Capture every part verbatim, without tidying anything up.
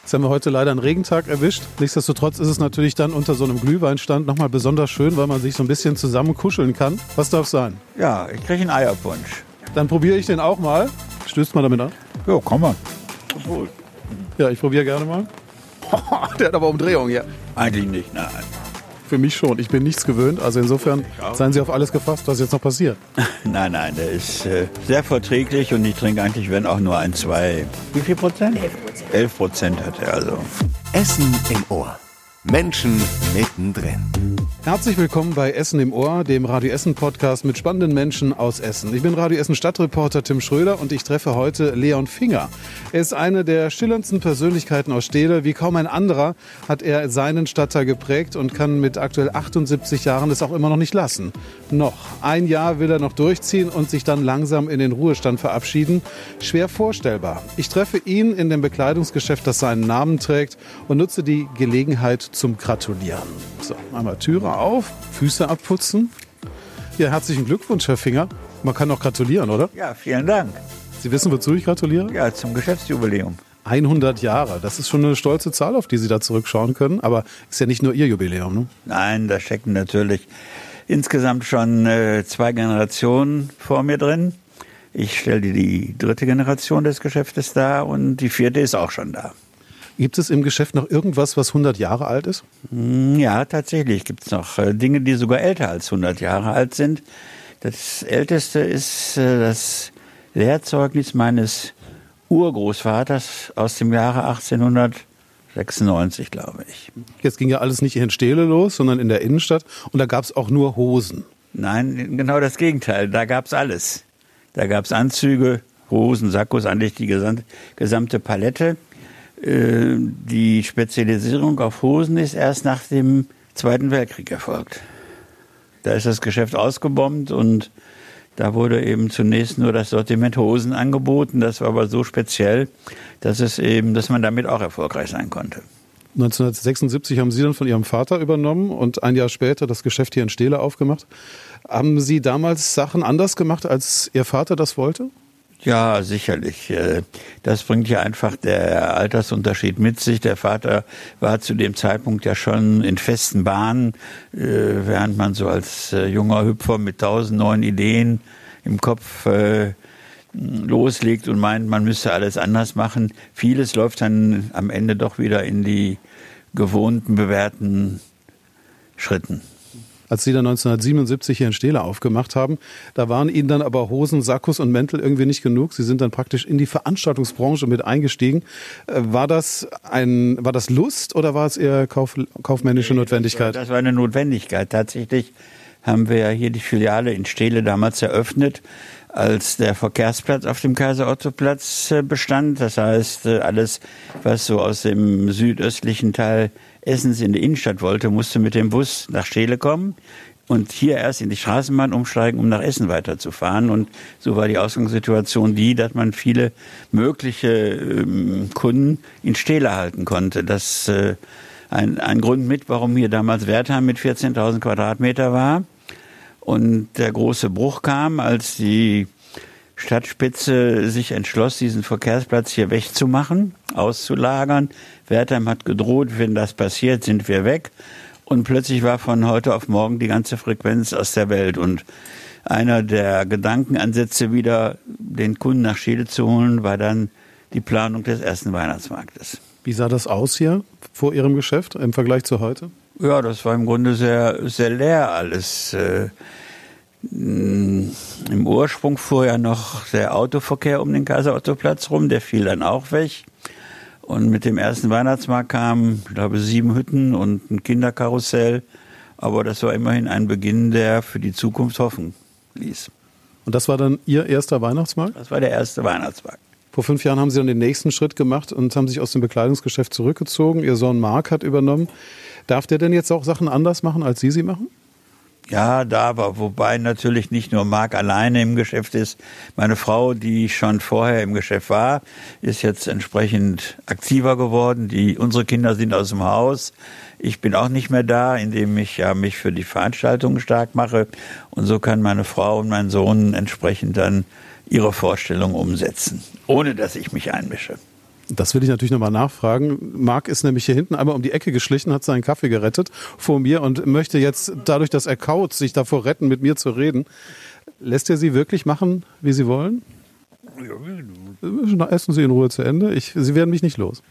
Jetzt haben wir heute leider einen Regentag erwischt. Nichtsdestotrotz ist es natürlich dann unter so einem Glühweinstand nochmal besonders schön, weil man sich so ein bisschen zusammen kuscheln kann. Was darf sein? Ja, ich kriege einen Eierpunsch. Dann probiere ich den auch mal. Stößt mal damit an. Jo, komm mal. Ja, ich probiere gerne mal. Der hat aber Umdrehung hier. Eigentlich nicht, nein. Für mich schon. Ich bin nichts gewöhnt. Also insofern seien Sie auf alles gefasst, was jetzt noch passiert. Nein, nein, der ist äh, sehr verträglich und ich trinke eigentlich, wenn auch nur ein, zwei. Wie viel Prozent? Elf Prozent. Elf Prozent hat er also. Essen im Ohr. Menschen mittendrin. Herzlich willkommen bei Essen im Ohr, dem Radio Essen Podcast mit spannenden Menschen aus Essen. Ich bin Radio Essen Stadtreporter Tim Schröder und ich treffe heute Leon Finger. Er ist eine der schillerndsten Persönlichkeiten aus Stehlen. Wie kaum ein anderer hat er seinen Stadtteil geprägt und kann mit aktuell achtundsiebzig Jahren es auch immer noch nicht lassen. Noch ein Jahr will er noch durchziehen und sich dann langsam in den Ruhestand verabschieden. Schwer vorstellbar. Ich treffe ihn in dem Bekleidungsgeschäft, das seinen Namen trägt, und nutze die Gelegenheit zum Gratulieren. So, einmal Türe auf, Füße abputzen. Ja, herzlichen Glückwunsch, Herr Finger. Man kann auch gratulieren, oder? Ja, vielen Dank. Sie wissen, wozu ich gratuliere? Ja, zum Geschäftsjubiläum. hundert Jahre, das ist schon eine stolze Zahl, auf die Sie da zurückschauen können. Aber ist ja nicht nur Ihr Jubiläum, ne? Nein, da stecken natürlich insgesamt schon äh, zwei Generationen vor mir drin. Ich stelle die dritte Generation des Geschäftes dar und die vierte ist auch schon da. Gibt es im Geschäft noch irgendwas, was hundert Jahre alt ist? Ja, tatsächlich gibt es noch äh, Dinge, die sogar älter als hundert Jahre alt sind. Das älteste ist äh, das Lehrzeugnis meines Urgroßvaters aus dem Jahre achtzehnhundertsechsundneunzig, glaube ich. Jetzt ging ja alles nicht in Stehlen los, sondern in der Innenstadt. Und da gab es auch nur Hosen. Nein, genau das Gegenteil. Da gab es alles. Da gab es Anzüge, Hosen, Sakkos, eigentlich die gesamte, gesamte Palette. Die Spezialisierung auf Hosen ist erst nach dem Zweiten Weltkrieg erfolgt. Da ist das Geschäft ausgebombt und da wurde eben zunächst nur das Sortiment Hosen angeboten. Das war aber so speziell, dass es eben, dass man damit auch erfolgreich sein konnte. neunzehnhundertsechsundsiebzig haben Sie dann von Ihrem Vater übernommen und ein Jahr später das Geschäft hier in Stehlen aufgemacht. Haben Sie damals Sachen anders gemacht, als Ihr Vater das wollte? Ja, sicherlich. Das bringt ja einfach der Altersunterschied mit sich. Der Vater war zu dem Zeitpunkt ja schon in festen Bahnen, während man so als junger Hüpfer mit tausend neuen Ideen im Kopf loslegt und meint, man müsste alles anders machen. Vieles läuft dann am Ende doch wieder in die gewohnten, bewährten Schritten. Als Sie dann neunzehnhundertsiebenundsiebzig hier in Stehlen aufgemacht haben, da waren Ihnen dann aber Hosen, Sakkos und Mäntel irgendwie nicht genug. Sie sind dann praktisch in die Veranstaltungsbranche mit eingestiegen. War das ein, war das Lust oder war es eher kauf, kaufmännische Notwendigkeit? Das war, das war eine Notwendigkeit. Tatsächlich haben wir ja hier die Filiale in Stehlen damals eröffnet, als der Verkehrsplatz auf dem Kaiser-Otto-Platz bestand. Das heißt, alles, was so aus dem südöstlichen Teil Essens in die Innenstadt wollte, musste mit dem Bus nach Stehlen kommen und hier erst in die Straßenbahn umsteigen, um nach Essen weiterzufahren. Und so war die Ausgangssituation die, dass man viele mögliche ähm, Kunden in Stehlen halten konnte. Das äh, ein, ein Grund mit, warum hier damals Wertheim mit vierzehntausend Quadratmeter war. Und der große Bruch kam, als die Stadtspitze sich entschloss, diesen Verkehrsplatz hier wegzumachen, auszulagern. Wertheim hat gedroht, wenn das passiert, sind wir weg. Und plötzlich war von heute auf morgen die ganze Frequenz aus der Welt. Und einer der Gedankenansätze, wieder den Kunden nach Stehlen zu holen, war dann die Planung des ersten Weihnachtsmarktes. Wie sah das aus hier vor Ihrem Geschäft im Vergleich zu heute? Ja, das war im Grunde sehr, sehr leer alles. Im Ursprung fuhr ja noch der Autoverkehr um den Kaiser-Otto-Platz rum, der fiel dann auch weg. Und mit dem ersten Weihnachtsmarkt kamen, ich glaube, sieben Hütten und ein Kinderkarussell. Aber das war immerhin ein Beginn, der für die Zukunft hoffen ließ. Und das war dann Ihr erster Weihnachtsmarkt? Das war der erste Weihnachtsmarkt. Vor fünf Jahren haben Sie dann den nächsten Schritt gemacht und haben sich aus dem Bekleidungsgeschäft zurückgezogen. Ihr Sohn Marc hat übernommen. Darf der denn jetzt auch Sachen anders machen, als Sie sie machen? Ja, da aber, wobei natürlich nicht nur Marc alleine im Geschäft ist. Meine Frau, die schon vorher im Geschäft war, ist jetzt entsprechend aktiver geworden. Die, unsere Kinder sind aus dem Haus. Ich bin auch nicht mehr da, indem ich ja mich für die Veranstaltungen stark mache. Und so kann meine Frau und mein Sohn entsprechend dann ihre Vorstellung umsetzen, ohne dass ich mich einmische. Das will ich natürlich nochmal nachfragen. Marc ist nämlich hier hinten einmal um die Ecke geschlichen, hat seinen Kaffee gerettet vor mir und möchte jetzt dadurch, dass er kaut, sich davor retten, mit mir zu reden. Lässt er Sie wirklich machen, wie Sie wollen? Ja. Essen Sie in Ruhe zu Ende. Ich, Sie werden mich nicht los.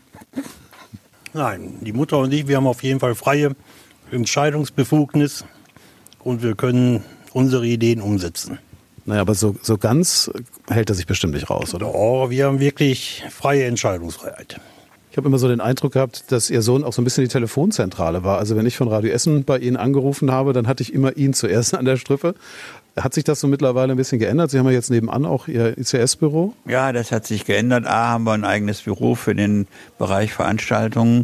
Nein, die Mutter und ich, wir haben auf jeden Fall freie Entscheidungsbefugnis und wir können unsere Ideen umsetzen. Naja, aber so, so ganz hält er sich bestimmt nicht raus, oder? Oh, wir haben wirklich freie Entscheidungsfreiheit. Ich habe immer so den Eindruck gehabt, dass Ihr Sohn auch so ein bisschen die Telefonzentrale war. Also wenn ich von Radio Essen bei Ihnen angerufen habe, dann hatte ich immer ihn zuerst an der Strippe. Hat sich das so mittlerweile ein bisschen geändert? Sie haben ja jetzt nebenan auch Ihr I C S-Büro. Ja, das hat sich geändert. A, haben wir ein eigenes Büro für den Bereich Veranstaltungen.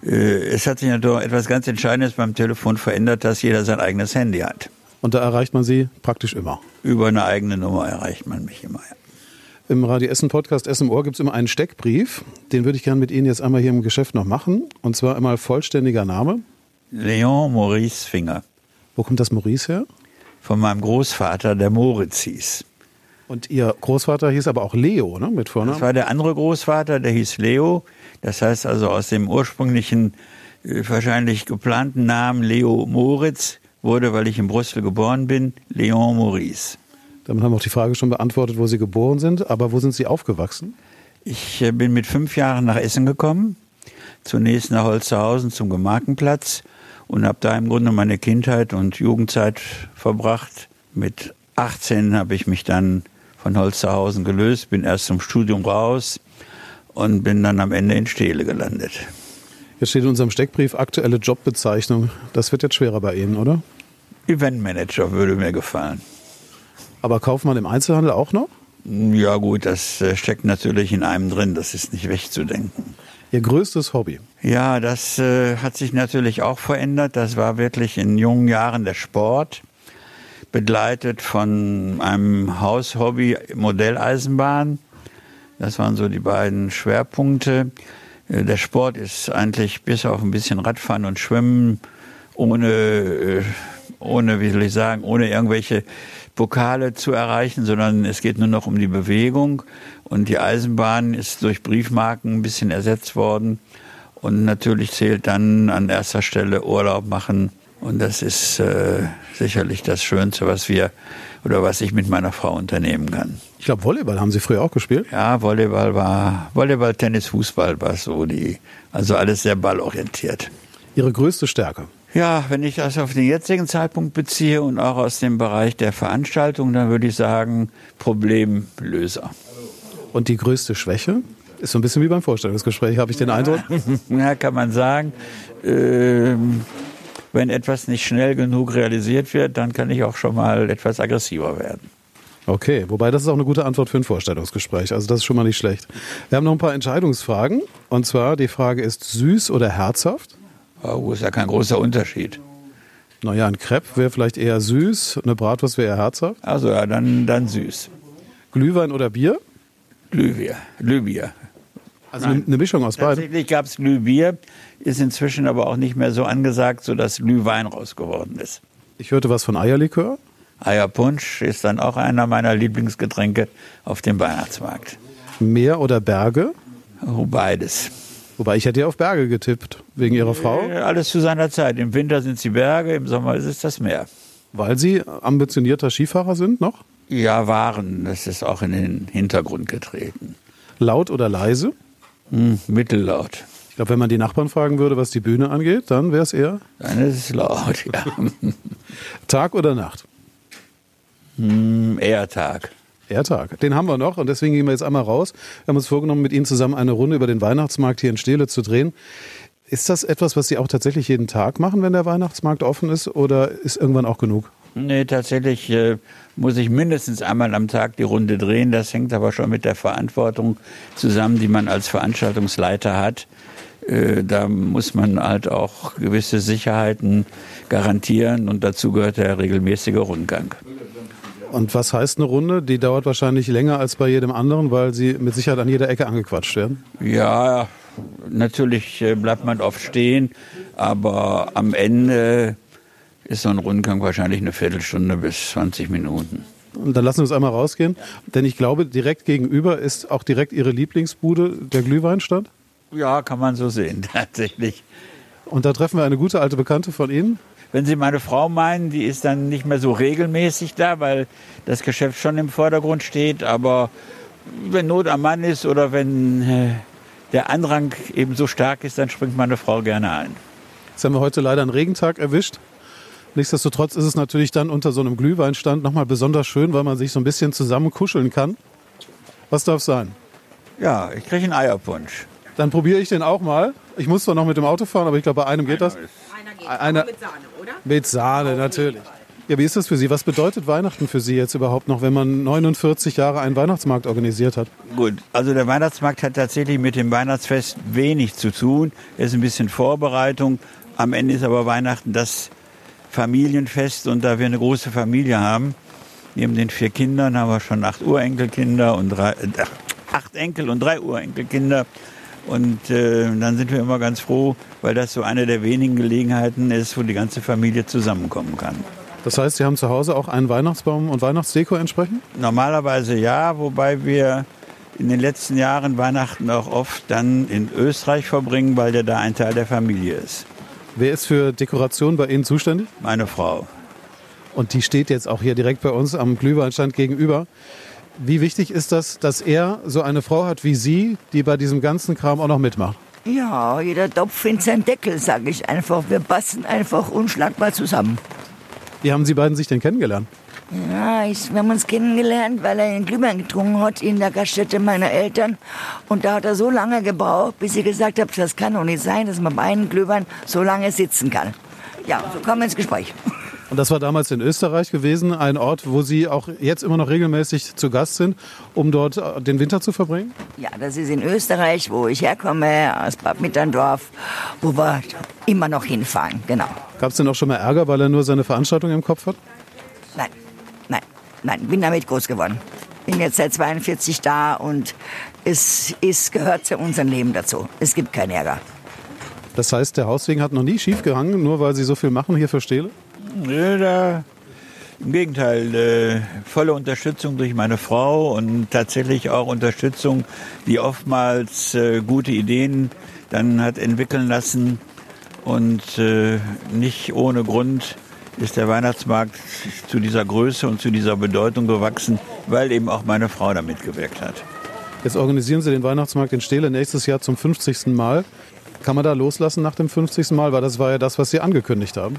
Es hat sich natürlich etwas ganz Entscheidendes beim Telefon verändert, dass jeder sein eigenes Handy hat. Und da erreicht man Sie praktisch immer? Über eine eigene Nummer erreicht man mich immer, ja. Im Radio Essen Podcast Essen im Ohr gibt es immer einen Steckbrief. Den würde ich gerne mit Ihnen jetzt einmal hier im Geschäft noch machen. Und zwar einmal vollständiger Name. Leon Maurice Finger. Wo kommt das Maurice her? Von meinem Großvater, der Moritz hieß. Und Ihr Großvater hieß aber auch Leo, ne, mit Vornamen? Das war der andere Großvater, der hieß Leo. Das heißt also aus dem ursprünglichen, äh, wahrscheinlich geplanten Namen Leo Moritz wurde, weil ich in Brüssel geboren bin, Leon Maurice. Damit haben wir auch die Frage schon beantwortet, wo Sie geboren sind. Aber wo sind Sie aufgewachsen? Ich äh, bin mit fünf Jahren nach Essen gekommen. Zunächst nach Holzhausen zum Gemarkenplatz und habe da im Grunde meine Kindheit und Jugendzeit verbracht. Mit achtzehn habe ich mich dann von Holzhausen gelöst, bin erst zum Studium raus und bin dann am Ende in Steele gelandet. Jetzt steht in unserem Steckbrief aktuelle Jobbezeichnung. Das wird jetzt schwerer bei Ihnen, oder? Eventmanager würde mir gefallen. Aber Kaufmann im Einzelhandel auch noch? Ja gut, das steckt natürlich in einem drin, das ist nicht wegzudenken. Ihr größtes Hobby? Ja, das äh, hat sich natürlich auch verändert. Das war wirklich in jungen Jahren der Sport, begleitet von einem Haushobby Modelleisenbahn. Das waren so die beiden Schwerpunkte. Äh, der Sport ist eigentlich bis auf ein bisschen Radfahren und Schwimmen ohne, äh, ohne, wie soll ich sagen, ohne irgendwelche Pokale zu erreichen, sondern es geht nur noch um die Bewegung. Und die Eisenbahn ist durch Briefmarken ein bisschen ersetzt worden. Und natürlich zählt dann an erster Stelle Urlaub machen. Und das ist äh, sicherlich das Schönste, was wir oder was ich mit meiner Frau unternehmen kann. Ich glaube, Volleyball haben Sie früher auch gespielt? Ja, Volleyball war, Volleyball, Tennis, Fußball war so die, also alles sehr ballorientiert. Ihre größte Stärke? Ja, wenn ich das auf den jetzigen Zeitpunkt beziehe und auch aus dem Bereich der Veranstaltung, dann würde ich sagen, Problemlöser. Und die größte Schwäche? Ist so ein bisschen wie beim Vorstellungsgespräch, habe ich den Eindruck. Ja, kann man sagen. Ähm, wenn etwas nicht schnell genug realisiert wird, dann kann ich auch schon mal etwas aggressiver werden. Okay, wobei das ist auch eine gute Antwort für ein Vorstellungsgespräch. Also das ist schon mal nicht schlecht. Wir haben noch ein paar Entscheidungsfragen. Und zwar, die Frage ist süß oder herzhaft? Oh, ist ja kein großer Unterschied. Naja, ein Crepe wäre vielleicht eher süß, eine Bratwurst wäre eher herzhaft. Also ja, dann, dann süß. Glühwein oder Bier? Glühbier. Glühbier. Also eine, eine Mischung aus beiden? Tatsächlich gab es Glühbier, ist inzwischen aber auch nicht mehr so angesagt, sodass Glühwein raus geworden ist. Ich hörte was von Eierlikör. Eierpunsch ist dann auch einer meiner Lieblingsgetränke auf dem Weihnachtsmarkt. Meer oder Berge? Oh, beides. Wobei ich hätte ja auf Berge getippt, wegen Ihrer Frau. Alles zu seiner Zeit. Im Winter sind es die Berge, im Sommer ist es das Meer. Weil Sie ambitionierter Skifahrer sind noch? Ja, waren. Das ist auch in den Hintergrund getreten. Laut oder leise? Hm, mittellaut. Ich glaube, wenn man die Nachbarn fragen würde, was die Bühne angeht, dann wäre es eher? Dann ist es laut, ja. Tag oder Nacht? Hm, eher Tag. Eher Tag. Den haben wir noch und deswegen gehen wir jetzt einmal raus. Wir haben uns vorgenommen, mit Ihnen zusammen eine Runde über den Weihnachtsmarkt hier in Steele zu drehen. Ist das etwas, was Sie auch tatsächlich jeden Tag machen, wenn der Weihnachtsmarkt offen ist, oder ist irgendwann auch genug? Nee, tatsächlich äh, muss ich mindestens einmal am Tag die Runde drehen. Das hängt aber schon mit der Verantwortung zusammen, die man als Veranstaltungsleiter hat. Äh, da muss man halt auch gewisse Sicherheiten garantieren und dazu gehört der regelmäßige Rundgang. Und was heißt eine Runde? Die dauert wahrscheinlich länger als bei jedem anderen, weil Sie mit Sicherheit an jeder Ecke angequatscht werden. Ja, natürlich bleibt man oft stehen, aber am Ende ist so ein Rundgang wahrscheinlich eine Viertelstunde bis zwanzig Minuten. Und dann lassen wir uns einmal rausgehen. Denn ich glaube, direkt gegenüber ist auch direkt Ihre Lieblingsbude, der Glühweinstand. Ja, kann man so sehen, tatsächlich. Und da treffen wir eine gute alte Bekannte von Ihnen. Wenn Sie meine Frau meinen, die ist dann nicht mehr so regelmäßig da, weil das Geschäft schon im Vordergrund steht. Aber wenn Not am Mann ist oder wenn äh, der Andrang eben so stark ist, dann springt meine Frau gerne ein. Jetzt haben wir heute leider einen Regentag erwischt. Nichtsdestotrotz ist es natürlich dann unter so einem Glühweinstand nochmal besonders schön, weil man sich so ein bisschen zusammen kuscheln kann. Was darf sein? Ja, ich kriege einen Eierpunsch. Dann probiere ich den auch mal. Ich muss zwar noch mit dem Auto fahren, aber ich glaube, bei einem geht das. Einer geht, Einer, mit Sahne, oder? Mit Sahne, natürlich. Ja, wie ist das für Sie? Was bedeutet Weihnachten für Sie jetzt überhaupt noch, wenn man neunundvierzig Jahre einen Weihnachtsmarkt organisiert hat? Gut, also der Weihnachtsmarkt hat tatsächlich mit dem Weihnachtsfest wenig zu tun. Es ist ein bisschen Vorbereitung. Am Ende ist aber Weihnachten das Familienfest. Und da wir eine große Familie haben, neben den vier Kindern haben wir schon acht Urenkelkinder und drei, äh, acht Enkel und drei Urenkelkinder. Und äh, dann sind wir immer ganz froh, weil das so eine der wenigen Gelegenheiten ist, wo die ganze Familie zusammenkommen kann. Das heißt, Sie haben zu Hause auch einen Weihnachtsbaum und Weihnachtsdeko entsprechend? Normalerweise ja, wobei wir in den letzten Jahren Weihnachten auch oft dann in Österreich verbringen, weil ja da ein Teil der Familie ist. Wer ist für Dekoration bei Ihnen zuständig? Meine Frau. Und die steht jetzt auch hier direkt bei uns am Glühweinstand gegenüber. Wie wichtig ist das, dass er so eine Frau hat wie Sie, die bei diesem ganzen Kram auch noch mitmacht? Ja, jeder Topf findet seinen Deckel, sage ich einfach. Wir passen einfach unschlagbar zusammen. Wie haben Sie beiden sich denn kennengelernt? Ja, ich, wir haben uns kennengelernt, weil er einen Glühwein getrunken hat in der Gaststätte meiner Eltern. Und da hat er so lange gebraucht, bis ich gesagt habe, das kann doch nicht sein, dass man bei einem Glühwein so lange sitzen kann. Ja, so kommen wir ins Gespräch. Und das war damals in Österreich gewesen, ein Ort, wo Sie auch jetzt immer noch regelmäßig zu Gast sind, um dort den Winter zu verbringen? Ja, das ist in Österreich, wo ich herkomme, aus Bad Mitterndorf, wo wir immer noch hinfahren, genau. Gab es denn auch schon mal Ärger, weil er nur seine Veranstaltung im Kopf hat? Nein, nein, nein, bin damit groß geworden. Bin jetzt seit zweiundvierzig da und es, es gehört zu unserem Leben dazu. Es gibt keinen Ärger. Das heißt, der Hauswegen hat noch nie schief gehangen, nur weil Sie so viel machen hier für Stele? Ja, da, im Gegenteil, äh, volle Unterstützung durch meine Frau und tatsächlich auch Unterstützung, die oftmals äh, gute Ideen dann hat entwickeln lassen. Und äh, nicht ohne Grund ist der Weihnachtsmarkt zu dieser Größe und zu dieser Bedeutung gewachsen, weil eben auch meine Frau da mitgewirkt hat. Jetzt organisieren Sie den Weihnachtsmarkt in Stele nächstes Jahr zum fünfzigsten Mal. Kann man da loslassen nach dem fünfzigsten Mal? Weil das war ja das, was Sie angekündigt haben.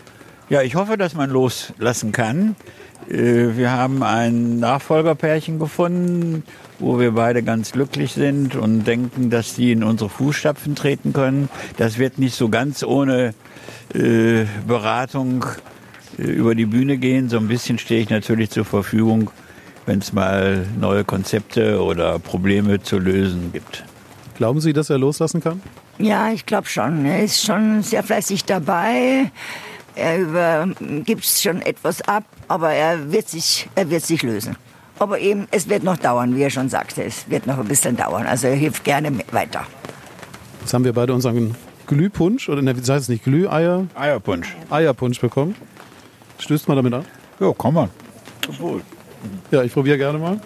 Ja, ich hoffe, dass man loslassen kann. Wir haben ein Nachfolgerpärchen gefunden, wo wir beide ganz glücklich sind und denken, dass die in unsere Fußstapfen treten können. Das wird nicht so ganz ohne äh, Beratung äh, über die Bühne gehen. So ein bisschen stehe ich natürlich zur Verfügung, wenn es mal neue Konzepte oder Probleme zu lösen gibt. Glauben Sie, dass er loslassen kann? Ja, ich glaube schon. Er ist schon sehr fleißig dabei. Er gibt schon etwas ab, aber er wird sich, er wird sich lösen. Aber eben, es wird noch dauern, wie er schon sagte. Es wird noch ein bisschen dauern. Also er hilft gerne weiter. Jetzt haben wir beide unseren Glühpunsch, oder ne, wie heißt es nicht, Glüheier? Eierpunsch. Eierpunsch bekommen. Stößt mal damit an? Ja, kann man. Obwohl. Ja, ich probiere gerne mal.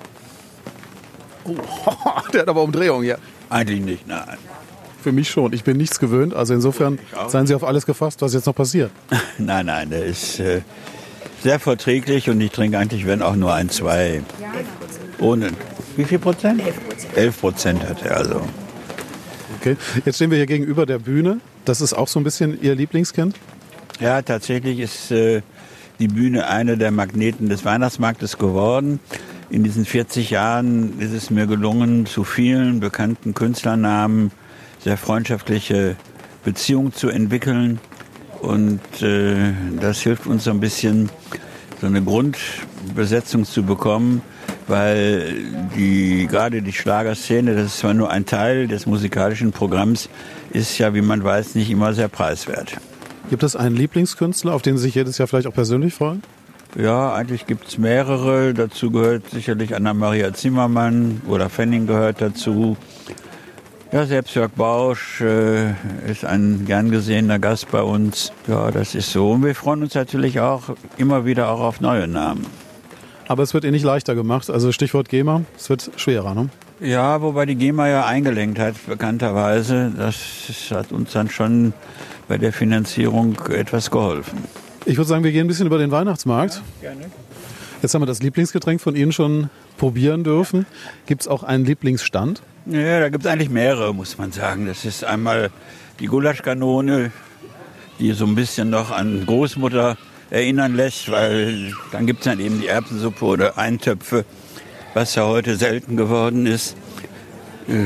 Oh, der hat aber Umdrehung, ja. Eigentlich nicht, nein. Für mich schon. Ich bin nichts gewöhnt. Also insofern seien Sie auf alles gefasst, was jetzt noch passiert. Nein, nein, der ist äh, sehr verträglich und ich trinke eigentlich, wenn auch nur ein, zwei. Ohne. Wie viel Prozent? Elf Prozent. Elf Prozent hat er also. Okay. Jetzt stehen wir hier gegenüber der Bühne. Das ist auch so ein bisschen Ihr Lieblingskind? Ja, tatsächlich ist äh, die Bühne eine der Magneten des Weihnachtsmarktes geworden. In diesen vierzig Jahren ist es mir gelungen, zu vielen bekannten Künstlernamen sehr freundschaftliche Beziehungen zu entwickeln. Und äh, das hilft uns so ein bisschen, so eine Grundbesetzung zu bekommen, weil die, gerade die Schlagerszene, das ist zwar nur ein Teil des musikalischen Programms, ist ja, wie man weiß, nicht immer sehr preiswert. Gibt es einen Lieblingskünstler, auf den Sie sich jedes Jahr vielleicht auch persönlich freuen? Ja, eigentlich gibt es mehrere. Dazu gehört sicherlich Anna-Maria Zimmermann oder Fanning gehört dazu. Ja, selbst Jörg Bausch äh, ist ein gern gesehener Gast bei uns. Ja, das ist so. Und wir freuen uns natürlich auch immer wieder auch auf neue Namen. Aber es wird Ihnen nicht leichter gemacht. Also Stichwort GEMA, es wird schwerer, ne? Ja, wobei die GEMA ja eingelenkt hat, bekannterweise. Das hat uns dann schon bei der Finanzierung etwas geholfen. Ich würde sagen, wir gehen ein bisschen über den Weihnachtsmarkt. Ja, gerne. Jetzt haben wir das Lieblingsgetränk von Ihnen schon probieren dürfen. Gibt es auch einen Lieblingsstand? Ja, da gibt es eigentlich mehrere, muss man sagen. Das ist einmal die Gulaschkanone, die so ein bisschen noch an Großmutter erinnern lässt, weil dann gibt es dann eben die Erbsensuppe oder Eintöpfe, was ja heute selten geworden ist. Äh,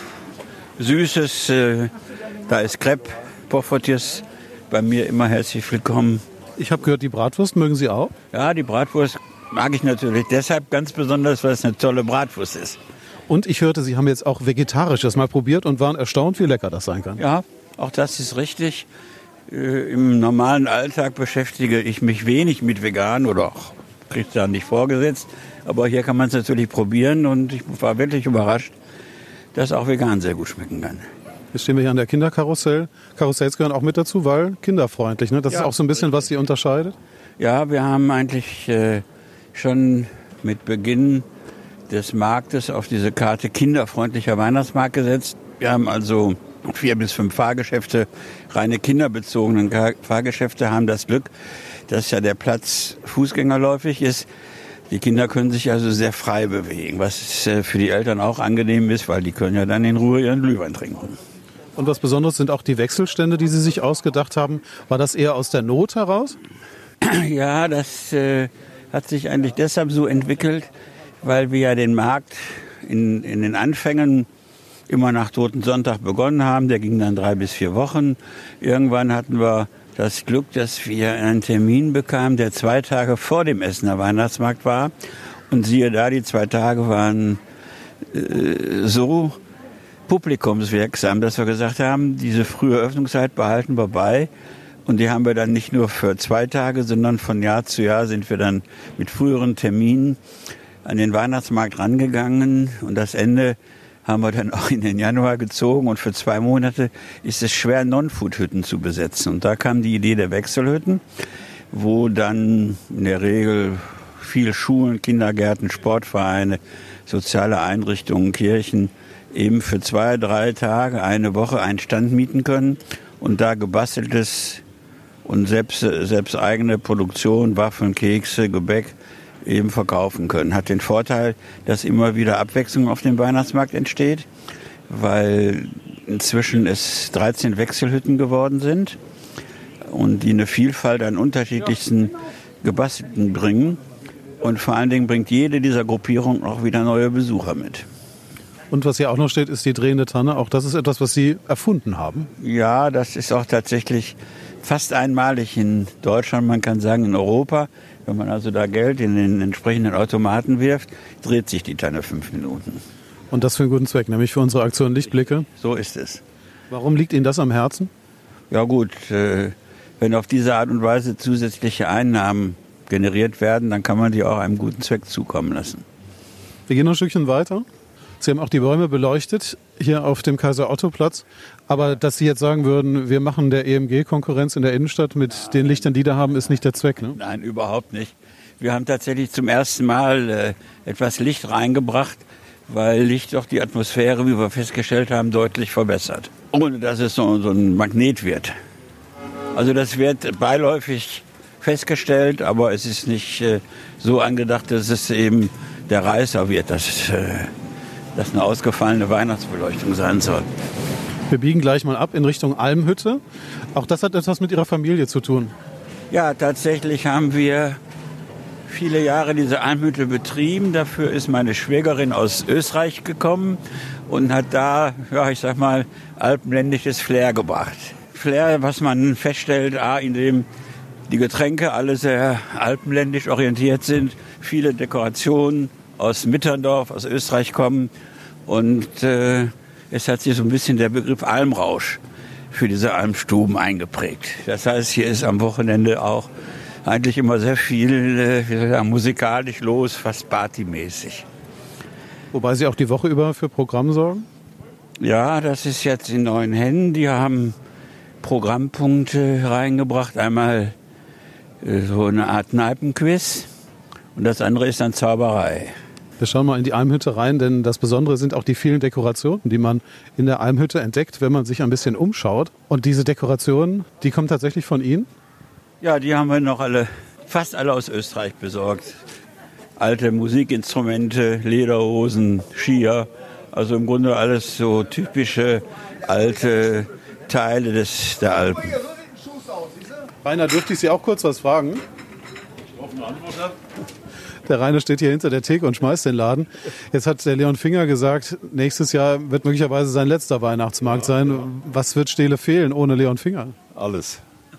Süßes, äh, da ist Crepe, Poffertjes, bei mir immer herzlich willkommen. Ich habe gehört, die Bratwurst mögen Sie auch? Ja, die Bratwurst mag ich natürlich deshalb ganz besonders, weil es eine tolle Bratwurst ist. Und ich hörte, Sie haben jetzt auch Vegetarisches mal probiert und waren erstaunt, wie lecker das sein kann. Ja, auch das ist richtig. Äh, Im normalen Alltag beschäftige ich mich wenig mit vegan oder auch kriege es da nicht vorgesetzt. Aber hier kann man es natürlich probieren und ich war wirklich überrascht, dass auch vegan sehr gut schmecken kann. Jetzt stehen wir hier an der Kinderkarussell. Karussells gehören auch mit dazu, weil kinderfreundlich. Ne? Das Ja, ist auch so ein bisschen, was Sie unterscheidet. Ja, wir haben eigentlich äh, schon mit Beginn des Marktes auf diese Karte kinderfreundlicher Weihnachtsmarkt gesetzt. Wir haben also vier bis fünf Fahrgeschäfte, reine kinderbezogene Fahrgeschäfte, haben das Glück, dass ja der Platz fußgängerläufig ist. Die Kinder können sich also sehr frei bewegen, was für die Eltern auch angenehm ist, weil die können ja dann in Ruhe ihren Glühwein trinken. Und was Besonderes sind auch die Wechselstände, die Sie sich ausgedacht haben. War das eher aus der Not heraus? Ja, das äh, hat sich eigentlich deshalb so entwickelt, weil wir ja den Markt in, in den Anfängen immer nach Toten Sonntag begonnen haben. Der ging dann drei bis vier Wochen. Irgendwann hatten wir das Glück, dass wir einen Termin bekamen, der zwei Tage vor dem Essener Weihnachtsmarkt war. Und siehe da, die zwei Tage waren äh, so publikumswirksam, dass wir gesagt haben, diese frühe Öffnungszeit behalten wir bei. Und die haben wir dann nicht nur für zwei Tage, sondern von Jahr zu Jahr sind wir dann mit früheren Terminen an den Weihnachtsmarkt rangegangen. Und das Ende haben wir dann auch in den Januar gezogen. Und für zwei Monate ist es schwer, Non-Food-Hütten zu besetzen. Und da kam die Idee der Wechselhütten, wo dann in der Regel viele Schulen, Kindergärten, Sportvereine, soziale Einrichtungen, Kirchen eben für zwei, drei Tage, eine Woche einen Stand mieten können und da gebasteltes und selbst, selbst eigene Produktion, Waffeln, Kekse, Gebäck eben verkaufen können. Hat den Vorteil, dass immer wieder Abwechslung auf dem Weihnachtsmarkt entsteht, weil inzwischen es dreizehn Wechselhütten geworden sind und die eine Vielfalt an unterschiedlichsten Gebastelten bringen. Und vor allen Dingen bringt jede dieser Gruppierungen auch wieder neue Besucher mit. Und was hier auch noch steht, ist die drehende Tanne. Auch das ist etwas, was Sie erfunden haben. Ja, das ist auch tatsächlich fast einmalig in Deutschland, man kann sagen in Europa. Wenn man also da Geld in den entsprechenden Automaten wirft, dreht sich die Tanne fünf Minuten. Und das für einen guten Zweck, nämlich für unsere Aktion Lichtblicke. So ist es. Warum liegt Ihnen das am Herzen? Ja gut, äh, wenn auf diese Art und Weise zusätzliche Einnahmen generiert werden, dann kann man die auch einem guten Zweck zukommen lassen. Wir gehen noch ein Stückchen weiter. Sie haben auch die Bäume beleuchtet hier auf dem Kaiser-Otto-Platz. Aber dass Sie jetzt sagen würden, wir machen der E M G Konkurrenz in der Innenstadt mit den Lichtern, die da haben, ist nicht der Zweck, ne? Nein, überhaupt nicht. Wir haben tatsächlich zum ersten Mal äh, etwas Licht reingebracht, weil Licht doch die Atmosphäre, wie wir festgestellt haben, deutlich verbessert. Ohne dass es so, so ein Magnet wird. Also das wird beiläufig festgestellt, aber es ist nicht äh, so angedacht, dass es eben der Reißer wird, dass äh, das eine ausgefallene Weihnachtsbeleuchtung sein soll. Wir biegen gleich mal ab in Richtung Almhütte. Auch das hat etwas mit Ihrer Familie zu tun. Ja, tatsächlich haben wir viele Jahre diese Almhütte betrieben. Dafür ist meine Schwägerin aus Österreich gekommen und hat da, ja, ich sag mal, alpenländisches Flair gebracht. Flair, was man feststellt, a, indem die Getränke alle sehr alpenländisch orientiert sind, viele Dekorationen aus Mitterndorf, aus Österreich kommen und äh, es hat sich so ein bisschen der Begriff Almrausch für diese Almstuben eingeprägt. Das heißt, hier ist am Wochenende auch eigentlich immer sehr viel, äh, wie soll ich sagen, musikalisch los, fast partymäßig. Wobei Sie auch die Woche über für Programm sorgen? Ja, das ist jetzt in neuen Händen. Die haben Programmpunkte reingebracht. Einmal äh, so eine Art Kneipenquiz und das andere ist dann Zauberei. Wir schauen mal in die Almhütte rein, denn das Besondere sind auch die vielen Dekorationen, die man in der Almhütte entdeckt, wenn man sich ein bisschen umschaut. Und diese Dekorationen, die kommen tatsächlich von Ihnen? Ja, die haben wir noch alle, fast alle aus Österreich besorgt. Alte Musikinstrumente, Lederhosen, Skier, also im Grunde alles so typische alte Teile des, der Alpen. Rainer, dürfte ich Sie auch kurz was fragen? Ich hoffe, eine Antwort habe. Der Rainer steht hier hinter der Theke und schmeißt den Laden. Jetzt hat der Leon Finger gesagt, nächstes Jahr wird möglicherweise sein letzter Weihnachtsmarkt sein. Was wird Stehle fehlen ohne Leon Finger? Alles.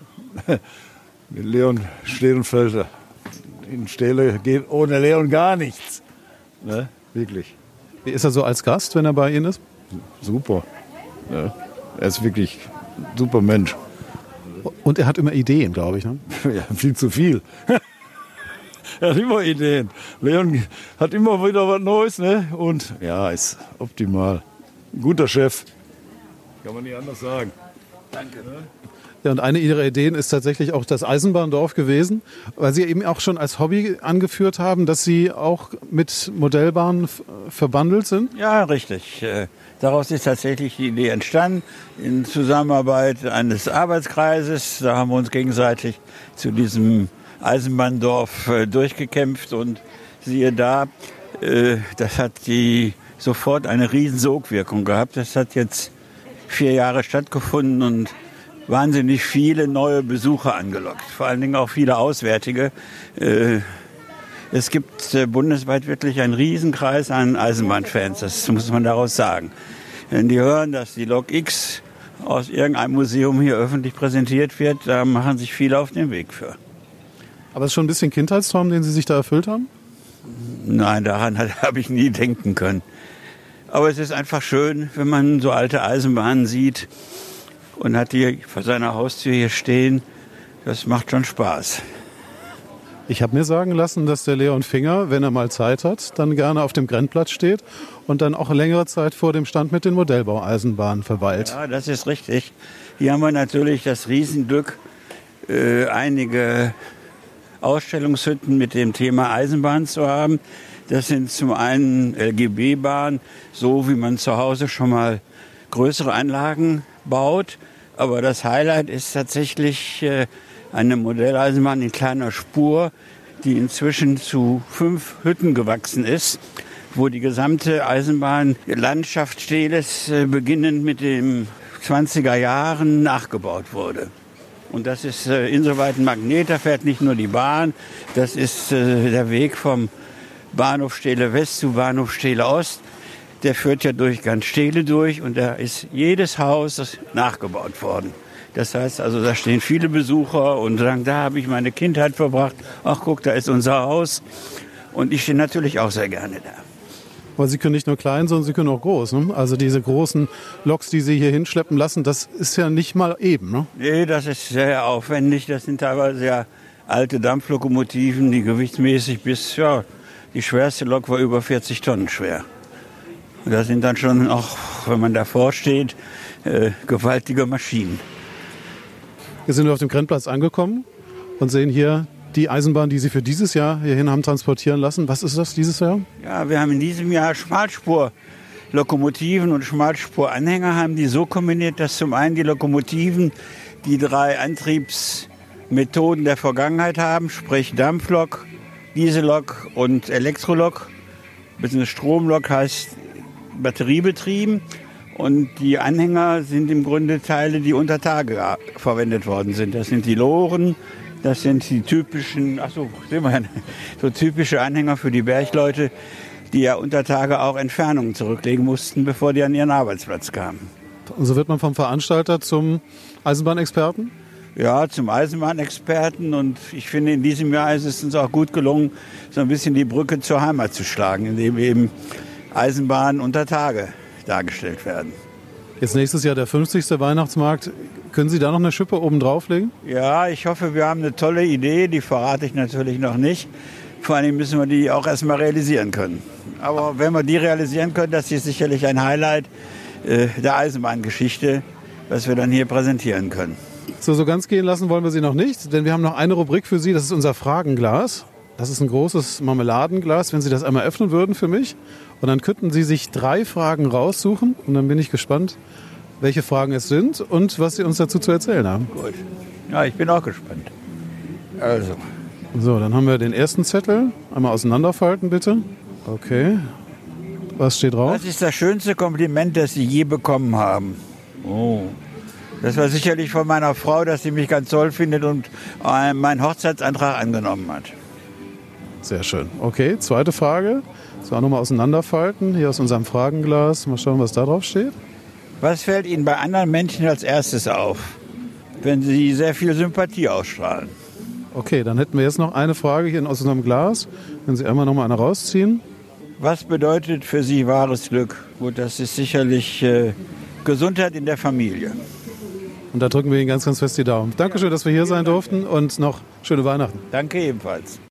Mit Leon Stehlenfelder. In Stehle geht ohne Leon gar nichts. Ne? Wirklich. Wie ist er so als Gast, wenn er bei Ihnen ist? Super. Ne? Er ist wirklich ein super Mensch. Und er hat immer Ideen, glaube ich. Ne? Ja, viel zu viel. Er hat immer Ideen. Leon hat immer wieder was Neues, ne? Und ja, ist optimal. Ein guter Chef. Kann man nicht anders sagen. Danke. Ja, und eine Ihrer Ideen ist tatsächlich auch das Eisenbahndorf gewesen, weil Sie eben auch schon als Hobby angeführt haben, dass Sie auch mit Modellbahnen f- verbandelt sind. Ja, richtig. Äh, Daraus ist tatsächlich die Idee entstanden, in Zusammenarbeit eines Arbeitskreises. Da haben wir uns gegenseitig zu diesem Eisenbahndorf äh, durchgekämpft und siehe da, äh, das hat die sofort eine riesen Sogwirkung gehabt. Das hat jetzt vier Jahre stattgefunden und wahnsinnig viele neue Besucher angelockt, vor allen Dingen auch viele Auswärtige. Äh, es gibt äh, bundesweit wirklich einen Riesenkreis an Eisenbahnfans, das muss man daraus sagen. Wenn die hören, dass die Lok X aus irgendeinem Museum hier öffentlich präsentiert wird, da machen sich viele auf den Weg für. Aber es ist schon ein bisschen Kindheitstraum, den Sie sich da erfüllt haben? Nein, daran habe ich nie denken können. Aber es ist einfach schön, wenn man so alte Eisenbahnen sieht und hat die vor seiner Haustür hier stehen. Das macht schon Spaß. Ich habe mir sagen lassen, dass der Leon Finger, wenn er mal Zeit hat, dann gerne auf dem Grenzplatz steht und dann auch längere Zeit vor dem Stand mit den Modellbaueisenbahnen verweilt. Ja, das ist richtig. Hier haben wir natürlich das Riesenglück, äh, einige Ausstellungshütten mit dem Thema Eisenbahn zu haben. Das sind zum einen L G B-Bahnen, so wie man zu Hause schon mal größere Anlagen baut. Aber das Highlight ist tatsächlich äh, eine Modelleisenbahn in kleiner Spur, die inzwischen zu fünf Hütten gewachsen ist, wo die gesamte Eisenbahnlandschaft Stehles äh, beginnend mit den zwanziger Jahren nachgebaut wurde. Und das ist äh, insoweit ein Magnet, da fährt nicht nur die Bahn, das ist äh, der Weg vom Bahnhof Stehle West zu Bahnhof Stehle Ost. Der führt ja durch ganz Stehle durch und da ist jedes Haus nachgebaut worden. Das heißt also, da stehen viele Besucher und sagen, da habe ich meine Kindheit verbracht. Ach guck, da ist unser Haus. Und ich stehe natürlich auch sehr gerne da. Aber Sie können nicht nur klein, sondern Sie können auch groß. Ne? Also diese großen Loks, die Sie hier hinschleppen lassen, das ist ja nicht mal eben. Ne? Nee, das ist sehr aufwendig. Das sind teilweise sehr alte Dampflokomotiven, die gewichtsmäßig bis, ja, die schwerste Lok war über vierzig Tonnen schwer. Und das sind dann schon auch, wenn man davor steht, äh, gewaltige Maschinen. Wir sind auf dem Grenzplatz angekommen und sehen hier die Eisenbahn, die Sie für dieses Jahr hierhin haben transportieren lassen. Was ist das dieses Jahr? Ja, wir haben in diesem Jahr Schmalspurlokomotiven und Schmalspuranhänger haben die so kombiniert, dass zum einen die Lokomotiven die drei Antriebsmethoden der Vergangenheit haben, sprich Dampflok, Diesellok und Elektrolok. Beziehungsweise Stromlok heißt batteriebetrieben. Und die Anhänger sind im Grunde Teile, die unter Tage verwendet worden sind. Das sind die Loren, das sind die typischen, ach so, sehen wir ja, so typische Anhänger für die Bergleute, die ja unter Tage auch Entfernungen zurücklegen mussten, bevor die an ihren Arbeitsplatz kamen. Und so wird man vom Veranstalter zum Eisenbahnexperten? Ja, zum Eisenbahnexperten. Und ich finde, in diesem Jahr ist es uns auch gut gelungen, so ein bisschen die Brücke zur Heimat zu schlagen, indem eben Eisenbahnen unter Tage dargestellt werden. Jetzt nächstes Jahr der fünfzigste Weihnachtsmarkt. Können Sie da noch eine Schippe oben drauflegen? Ja, ich hoffe, wir haben eine tolle Idee. Die verrate ich natürlich noch nicht. Vor allem müssen wir die auch erstmal realisieren können. Aber wenn wir die realisieren können, das ist sicherlich ein Highlight äh, der Eisenbahngeschichte, was wir dann hier präsentieren können. So, so ganz gehen lassen wollen wir Sie noch nicht, denn wir haben noch eine Rubrik für Sie, das ist unser Fragenglas. Das ist ein großes Marmeladenglas, wenn Sie das einmal öffnen würden für mich. Und dann könnten Sie sich drei Fragen raussuchen. Und dann bin ich gespannt, welche Fragen es sind und was Sie uns dazu zu erzählen haben. Gut. Ja, ich bin auch gespannt. Also. So, dann haben wir den ersten Zettel. Einmal auseinanderfalten, bitte. Okay. Was steht drauf? Was ist das schönste Kompliment, das Sie je bekommen haben? Oh. Das war sicherlich von meiner Frau, dass sie mich ganz toll findet und äh, meinen Hochzeitsantrag angenommen hat. Sehr schön. Okay, zweite Frage. So, auch nochmal auseinanderfalten. Hier aus unserem Fragenglas. Mal schauen, was da drauf steht. Was fällt Ihnen bei anderen Menschen als erstes auf, wenn Sie sehr viel Sympathie ausstrahlen? Okay, dann hätten wir jetzt noch eine Frage hier aus unserem Glas. Wenn Sie einmal nochmal eine rausziehen. Was bedeutet für Sie wahres Glück? Gut, das ist sicherlich äh, Gesundheit in der Familie. Und da drücken wir Ihnen ganz, ganz fest die Daumen. Dankeschön, dass wir hier sein durften und noch schöne Weihnachten. Danke ebenfalls.